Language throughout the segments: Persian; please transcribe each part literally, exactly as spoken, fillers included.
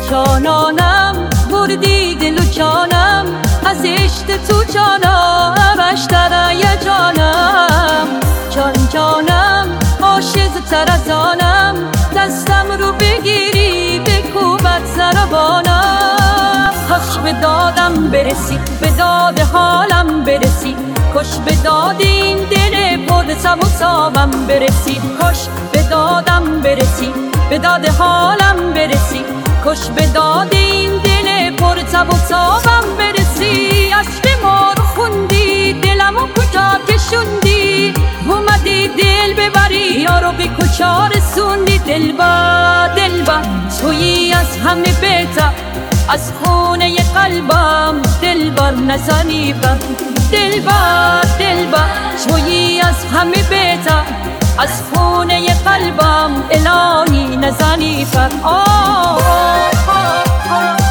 جانانم بردی دل و جانم، از عشق تو جانم اشتر یا جانم. جان جانم عاشق تر از آنم، دستم رو بگیری بکوبت زربانم. کاش به دادم برسی، به داد حالم برسی، کاش به داد این دل پر سب و سابم برسی. کاش به دادم برسی، به داد حالم برسی، کاش به داد این دل پر سب و سابم برسی. عشق ما رو خوندی، دلمو کجا کشوندی، اومدی دل ببری یارو به کجا رسوندی. دلبر دلبر تویی از همه بهتر، از خونه قلبم دلبر نزنی بر. دلبر دلبر تویی از همه بهتر، از خونه قلبم الهی نزنی بر. آه آه آه آه.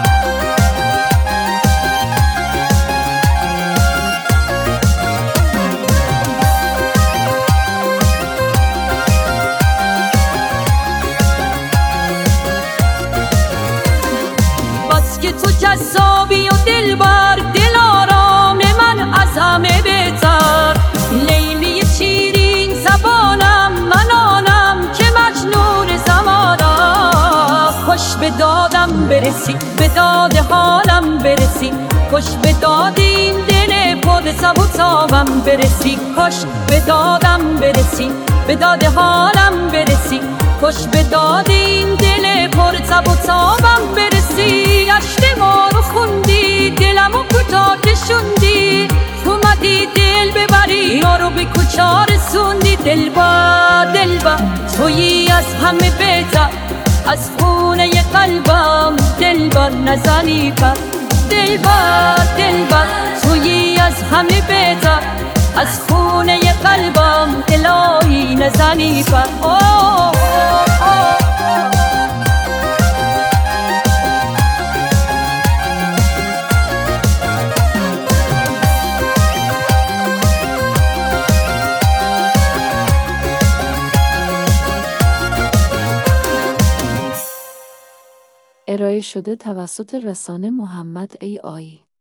که تو جذابی و دلبر، دل آرام من از همه بهتر. لیلی شیرین زبانم، من آنم که مجنون زمانم. کاش به دادم برسی، به داد حالم برسی، کاش به داد این دل پر سب و تابم برسی. کاش به دادم برسی، به داد حالم برسی، کاش به داد این دل پر سب و تابم برسی. عشق ما رو خوندی، دلمو کجا کشوندی، اومدی دل ببری یارو به کجا رسوندی. دلبر دلبر تویی از همه بهتر، از خونه قلبم دلبر نزنی بر. دلبر دلبر تویی از همه بهتر، از خونه قلبم الهی نزنی بر. آه آه آه. ارائه شده توسط رسانه محمد ای آی